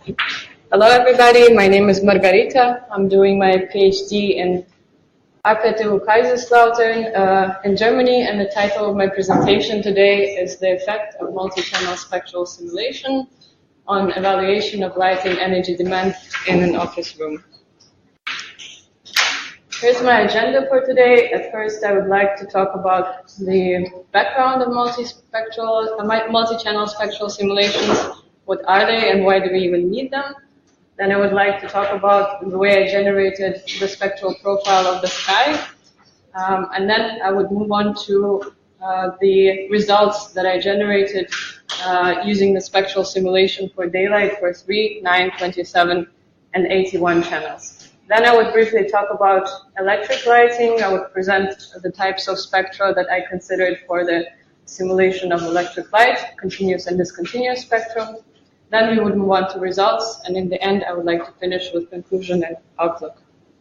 Hello everybody, my name is Margarita. I'm doing my PhD in APTU Kaiserslautern in Germany, and the title of my presentation today is The Effect of Multi-Channel Spectral Simulation on Evaluation of Lighting Energy Demand in an Office Room. Here's my agenda for today. At first, I would like to talk about the background of multi-channel spectral simulations. What are they and why do we even need them? Then I would like to talk about the way I generated the spectral profile of the sky. And then I would move on to the results that I generated using the spectral simulation for daylight for 3, 9, 27, and 81 channels. Then I would briefly talk about electric lighting. I would present the types of spectra that I considered for the simulation of electric light, continuous and discontinuous spectrum. Then we would move on to results, and in the end, I would like to finish with conclusion and outlook.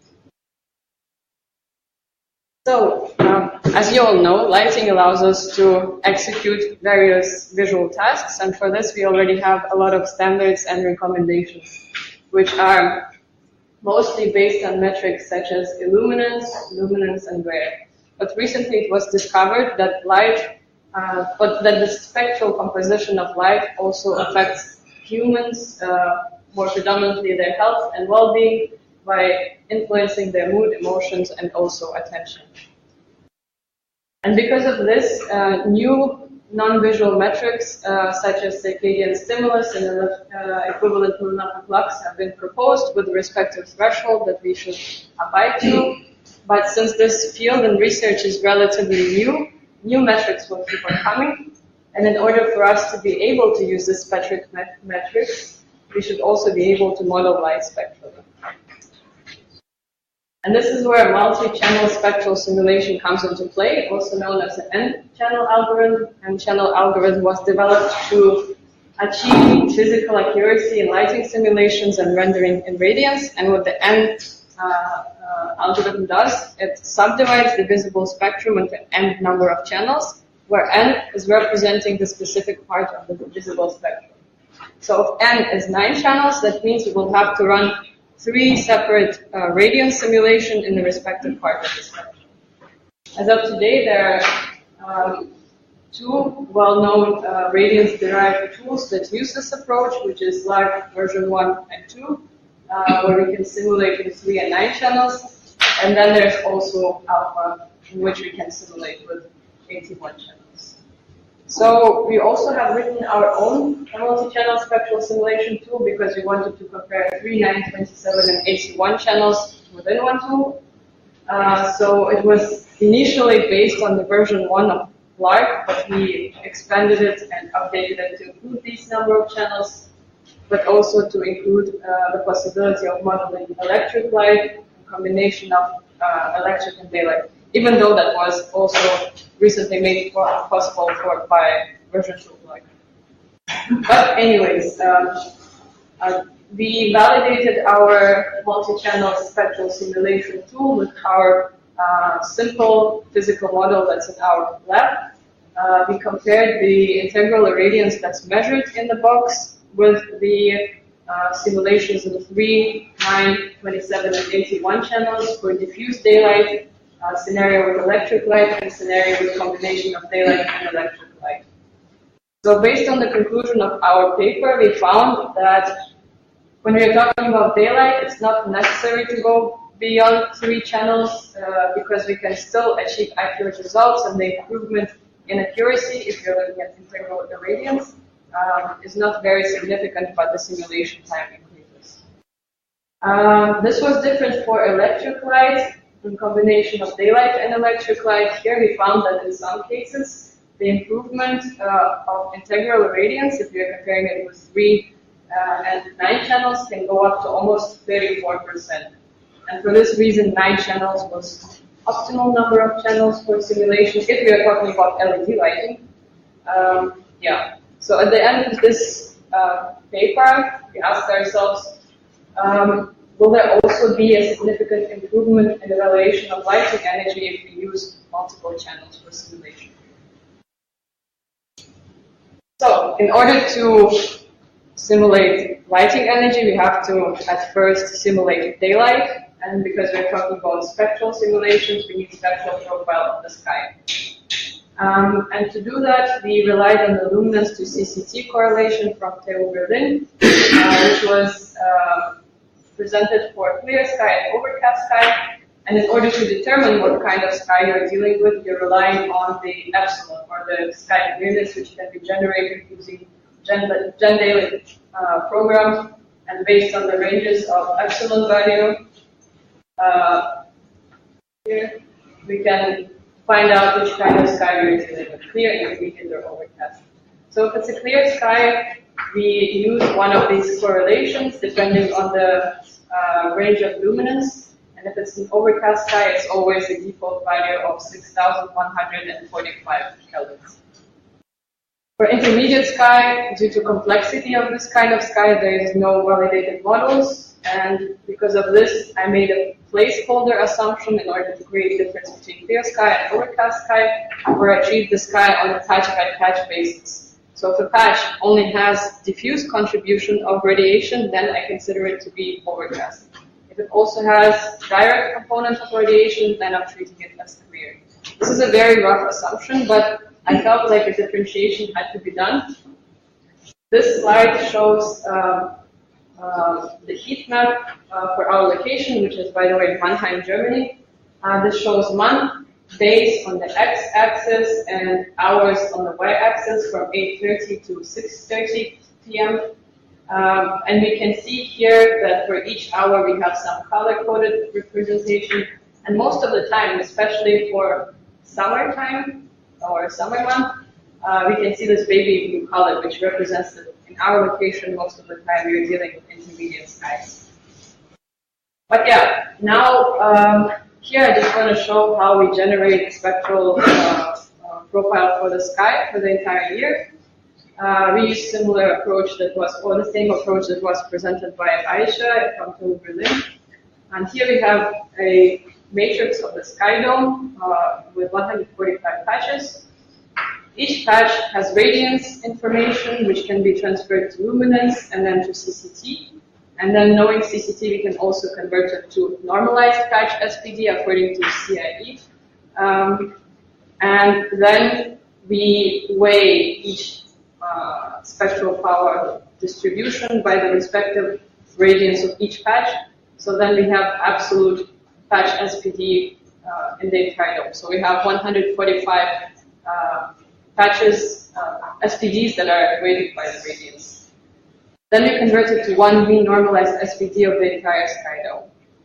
So, as you all know, lighting allows us to execute various visual tasks, and for this we already have a lot of standards and recommendations, which are mostly based on metrics such as illuminance, luminance, and glare. But recently it was discovered that that the spectral composition of light also affects humans, more predominantly their health and well-being, by influencing their mood, emotions, and also attention. And because of this, new non-visual metrics such as circadian stimulus and equivalent luminance flux have been proposed with respect to threshold that we should abide to. But since this field and research is relatively new metrics will keep on coming. And in order for us to be able to use this metrics, we should also be able to model light spectrally. And this is where multi-channel spectral simulation comes into play, also known as the N-channel algorithm. N-channel algorithm was developed to achieve physical accuracy in lighting simulations and rendering in radiance. And what the N algorithm does, it subdivides the visible spectrum into N number of channels, where N is representing the specific part of the visible spectrum. So if N is 9 channels, that means we will have to run 3 separate radiance simulations in the respective part of the spectrum. As of today, there are 2 well-known radiance-derived tools that use this approach, which is LARC version 1 and 2, where we can simulate with 3 and 9 channels. And then there's also Alpha, in which we can simulate with 81 channels. So we also have written our own multi-channel spectral simulation tool because we wanted to compare 3, 9, 27, and 81 channels within one tool. So it was initially based on the version 1 of LARC, but we expanded it and updated it to include these number of channels, but also to include the possibility of modeling electric light, a combination of electric and daylight, even though that was also recently made possible by version 2 of LARC. But anyways, we validated our multi-channel spectral simulation tool with our simple physical model that's in our lab. We compared the integral irradiance that's measured in the box with the simulations in the 3, 9, 27, and 81 channels for diffuse daylight, scenario with electric light, and scenario with a combination of daylight and electric light. So based on the conclusion of our paper, we found that when we are talking about daylight, it's not necessary to go beyond 3 channels because we can still achieve accurate results, and the improvement in accuracy, if you're looking at integral irradiance, is not very significant, but the simulation time increases. This was different for electric light. In combination of daylight and electric light, here we found that in some cases, the improvement of integral irradiance, if you're comparing it with 3 and 9 channels, can go up to almost 34%. And for this reason, 9 channels was optimal number of channels for simulation, if we are talking about LED lighting. So at the end of this paper, we asked ourselves, will there also be a significant improvement in evaluation of lighting energy if we use multiple channels for simulation? So, in order to simulate lighting energy, we have to at first simulate daylight, and because we're talking about spectral simulations, we need spectral profile of the sky. And to do that, we relied on the luminance to CCT correlation from TU Berlin, which was presented for clear sky and overcast sky. And in order to determine what kind of sky you're dealing with, you're relying on the epsilon, or the sky clearness, which can be generated using GenDaily program. And based on the ranges of epsilon value, here we can find out which kind of sky we're dealing with, clear, intermediate, or overcast. So if it's a clear sky, we use one of these correlations depending on the range of luminance. And if it's an overcast sky, it's always a default value of 6,145 kelvins. For intermediate sky, due to complexity of this kind of sky, there is no validated models. And because of this, I made a placeholder assumption in order to create a difference between clear sky and overcast sky, or achieve the sky on a patch-by-patch basis. So if a patch only has diffuse contribution of radiation, then I consider it to be overcast. If it also has direct component of radiation, then I'm treating it as clear. This is a very rough assumption, but I felt like a differentiation had to be done. This slide shows the heat map for our location, which is, by the way, Mannheim, Germany. This shows month, days on the x-axis, and hours on the y-axis from 8:30 to 6:30 p.m. And we can see here that for each hour we have some color-coded representation. And most of the time, especially for summertime or summer month, we can see this baby blue color, which represents that in our location, most of the time we are dealing with intermediate skies. But yeah, now here I just want to show how we generate spectral profile for the sky for the entire year. We use similar approach that was, or the same approach that was presented by Aisha from TU Berlin. And here we have a matrix of the sky dome with 145 patches. Each patch has radiance information, which can be transferred to luminance and then to CCT. And then knowing CCT, we can also convert it to normalized patch SPD according to CIE. And then we weigh each spectral power distribution by the respective radiance of each patch. So then we have absolute patch SPD in the entire dome. So we have 145 patches, SPDs that are weighted by the radiance. Then we convert it to 1V normalized SPD of the entire sky dome.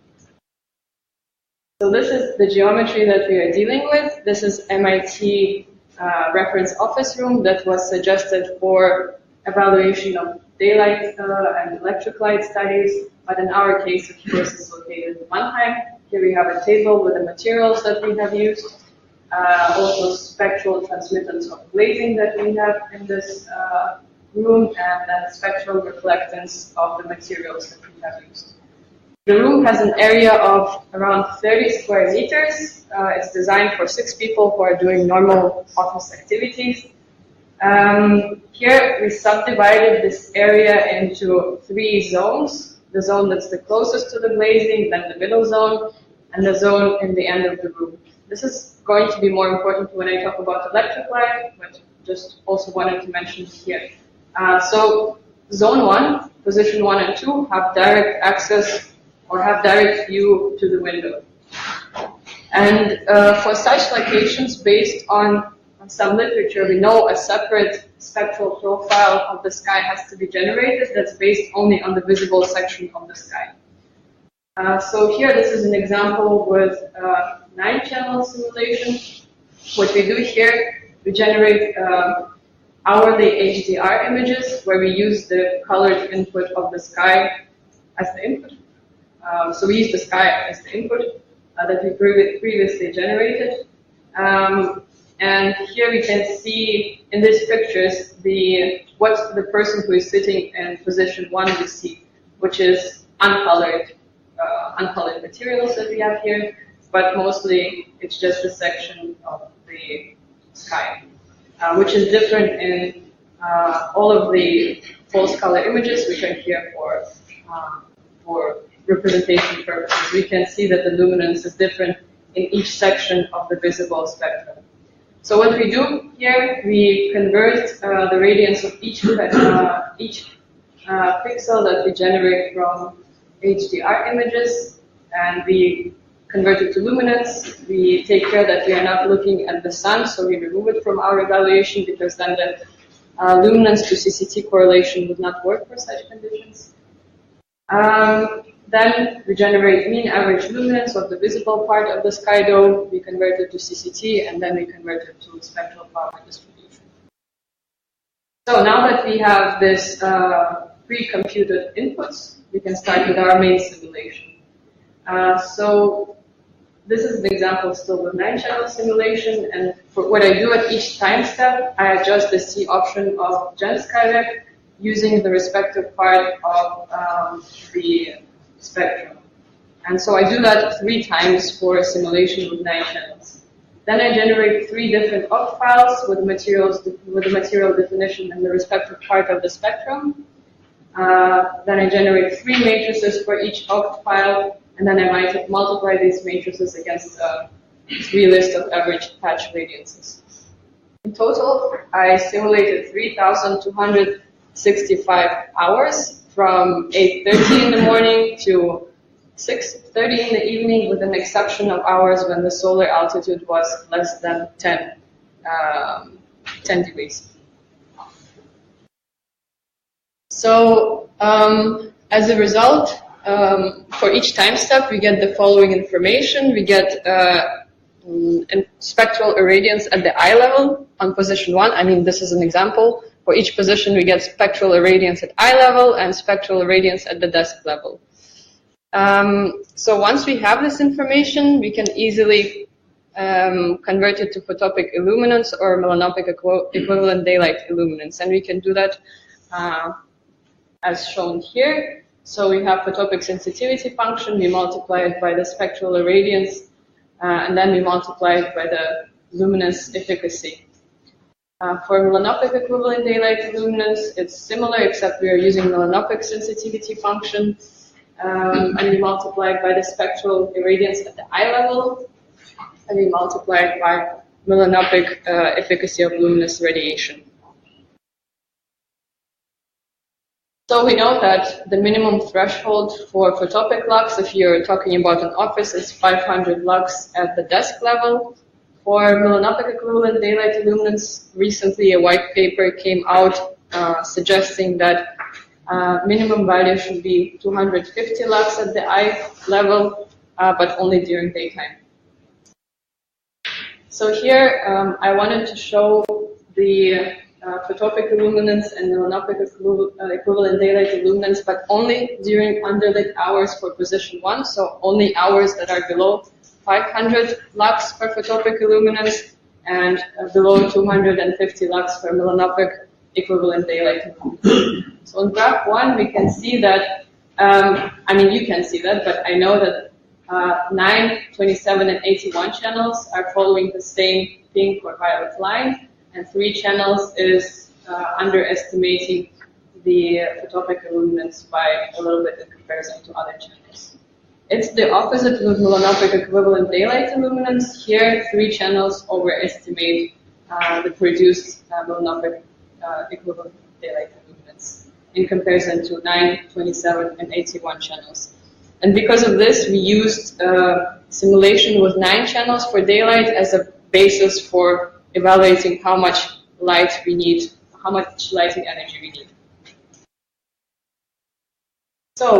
So this is the geometry that we are dealing with. This is MIT reference office room that was suggested for evaluation of daylight and electric light studies, but in our case, of course, it's located in Mannheim. Here we have a table with the materials that we have used, also spectral transmittance of glazing that we have in this room, and then spectral reflectance of the materials that we have used. The room has an area of around 30 square meters. It's designed for 6 people who are doing normal office activities. Here we subdivided this area into 3 zones. The zone that's the closest to the glazing, then the middle zone, and the zone in the end of the room. This is going to be more important when I talk about electric light, but just also wanted to mention it here. So zone 1, position 1 and 2 have direct access or have direct view to the window. And for such locations, based on some literature, we know a separate spectral profile of the sky has to be generated that's based only on the visible section of the sky. So here, this is an example with 9-channel simulation. What we do here, we generate hourly HDR images where we use the colored input of the sky as the input. So we use the sky as the input that we previously generated. And here we can see in these pictures what the person who is sitting in position 1 will see, which is uncolored materials that we have here, but mostly it's just a section of the sky, which is different in all of the false color images, which are here for representation purposes. We can see that the luminance is different in each section of the visible spectrum. So what we do here, we convert the radiance of each pixel that we generate from HDR images, and we convert it to luminance. We take care that we are not looking at the sun, so we remove it from our evaluation, because then the luminance to CCT correlation would not work for such conditions. Then we generate mean average luminance of the visible part of the sky dome. We convert it to CCT, and then we convert it to spectral power distribution. So now that we have this pre-computed inputs, we can start with our main simulation. So this is an example still with 9-channel simulation, and for what I do at each time step, I adjust the C option of GenSkyRec using the respective part of the spectrum. And so I do that 3 times for a simulation with 9 channels. Then I generate 3 different oct files with the material definition and the respective part of the spectrum. Then I generate 3 matrices for each oct file, and then I might multiply these matrices against a 3 list of average patch radiances. In total, I simulated 3,265 hours from 8:30 in the morning to 6:30 in the evening, with an exception of hours when the solar altitude was less than 10 degrees. So as a result, for each time step, we get the following information. We get spectral irradiance at the eye level on position 1. I mean, this is an example. For each position, we get spectral irradiance at eye level and spectral irradiance at the desk level. So once we have this information, we can easily convert it to photopic illuminance or melanopic equivalent daylight illuminance. And we can do that as shown here. So we have photopic sensitivity function, we multiply it by the spectral irradiance, and then we multiply it by the luminance efficacy. For melanopic equivalent daylight illuminance, it's similar, except we are using melanopic sensitivity function, and we multiply it by the spectral irradiance at the eye level, and we multiply it by melanopic efficacy of luminous radiation. So we know that the minimum threshold for photopic lux, if you're talking about an office, is 500 lux at the desk level. For melanopic equivalent daylight illuminance, recently a white paper came out suggesting that minimum value should be 250 lux at the eye level, but only during daytime. So here I wanted to show the photopic illuminance and melanopic equivalent daylight illuminance, but only during underlit hours for position 1, so only hours that are below 500 lux for photopic illuminance and below 250 lux for melanopic equivalent daylight illuminance. So in graph 1, we can see that, I mean you can see that, but I know that 9, 27, and 81 channels are following the same pink or violet line, and 3 channels is underestimating the photopic illuminance by a little bit in comparison to other channels. It's the opposite with melanopic equivalent daylight illuminance. Here, 3 channels overestimate the produced melanopic equivalent daylight illuminance in comparison to 9, 27, and 81 channels. And because of this, we used simulation with 9 channels for daylight as a basis for evaluating how much light we need, how much lighting energy we need. So,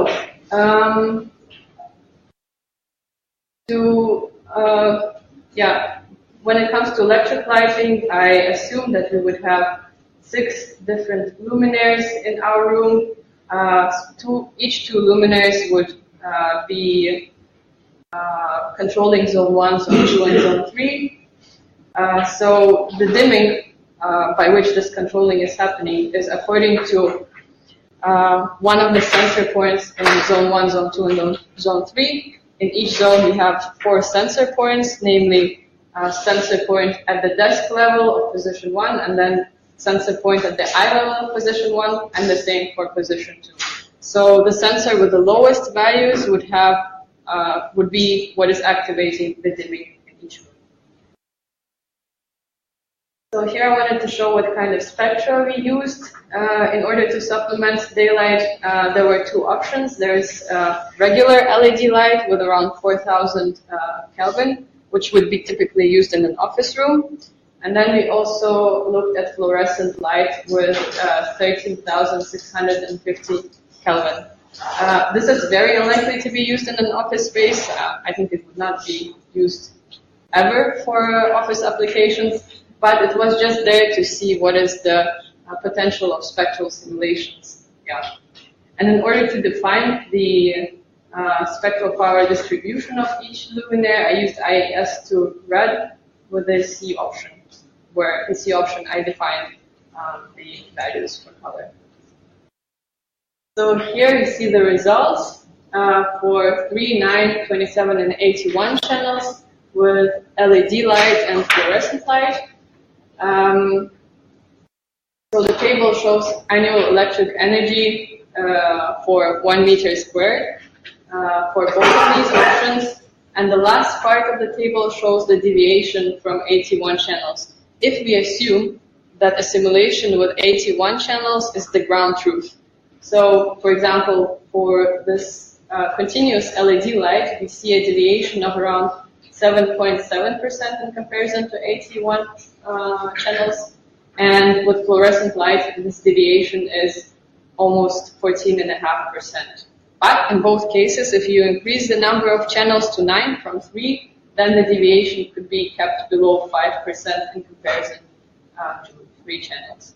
when it comes to electric lighting, I assume that we would have 6 different luminaires in our room. Each 2 luminaires would be controlling zone 1, zone 2, and zone 3. So the dimming by which this controlling is happening is according to one of the sensor points in zone 1, zone 2, and zone 3. In each zone we have 4 sensor points, namely sensor point at the desk level of position 1, and then sensor point at the eye level, position 1, and the same for position 2. So the sensor with the lowest values would be what is activating the dimming in each room. So here I wanted to show what kind of spectra we used. In order to supplement daylight, there were two options. There's regular LED light with around 4,000 Kelvin, which would be typically used in an office room. And then we also looked at fluorescent light with 13,650 Kelvin. This is very unlikely to be used in an office space. I think it would not be used ever for office applications, but it was just there to see what is the potential of spectral simulations. Yeah. And in order to define the spectral power distribution of each luminaire, I used IAS to red with the C option, where in C option I defined the values for color. So here you see the results for 3, 9, 27, and 81 channels with LED light and fluorescent light. So the table shows annual electric energy for 1 meter squared for both of these options, and the last part of the table shows the deviation from 81 channels. If we assume that a simulation with 81 channels is the ground truth. So, for example, for this continuous LED light, we see a deviation of around 7.7% in comparison to 81 channels. And with fluorescent light, this deviation is almost 14.5%. But in both cases, if you increase the number of channels to 9 from 3, then the deviation could be kept below 5% in comparison to 3 channels.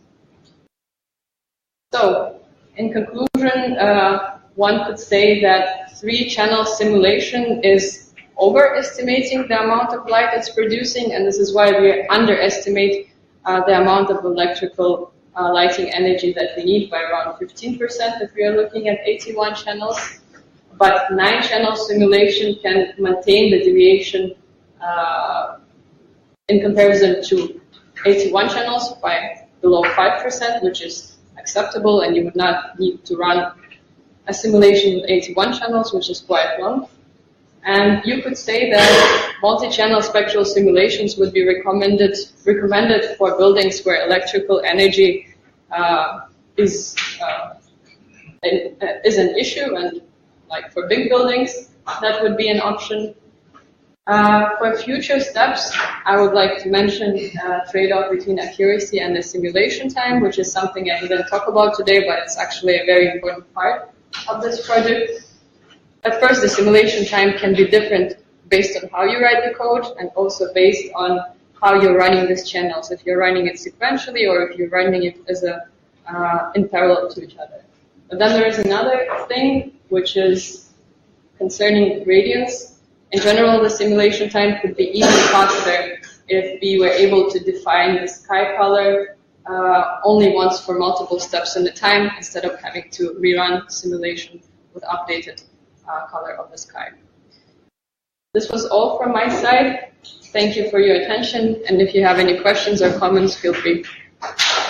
So, in conclusion, one could say that 3-channel simulation is overestimating the amount of light it's producing, and this is why we underestimate the amount of electrical lighting energy that we need by around 15% if we are looking at 81 channels. But 9-channel simulation can maintain the deviation in comparison to 81 channels by below 5%, which is acceptable, and you would not need to run a simulation with 81 channels, which is quite long. And you could say that multi-channel spectral simulations would be recommended for buildings where electrical energy is an issue, and like for big buildings, that would be an option. For future steps, I would like to mention trade-off between accuracy and the simulation time, which is something I didn't talk about today, but it's actually a very important part of this project. At first, the simulation time can be different based on how you write the code and also based on how you're running these channels, if you're running it sequentially or if you're running it as in parallel to each other. But then there is another thing, which is concerning gradients. In general, the simulation time could be even faster if we were able to define the sky color only once for multiple steps in the time instead of having to rerun the simulation with updated color of the sky. This was all from my side. Thank you for your attention, and if you have any questions or comments, feel free.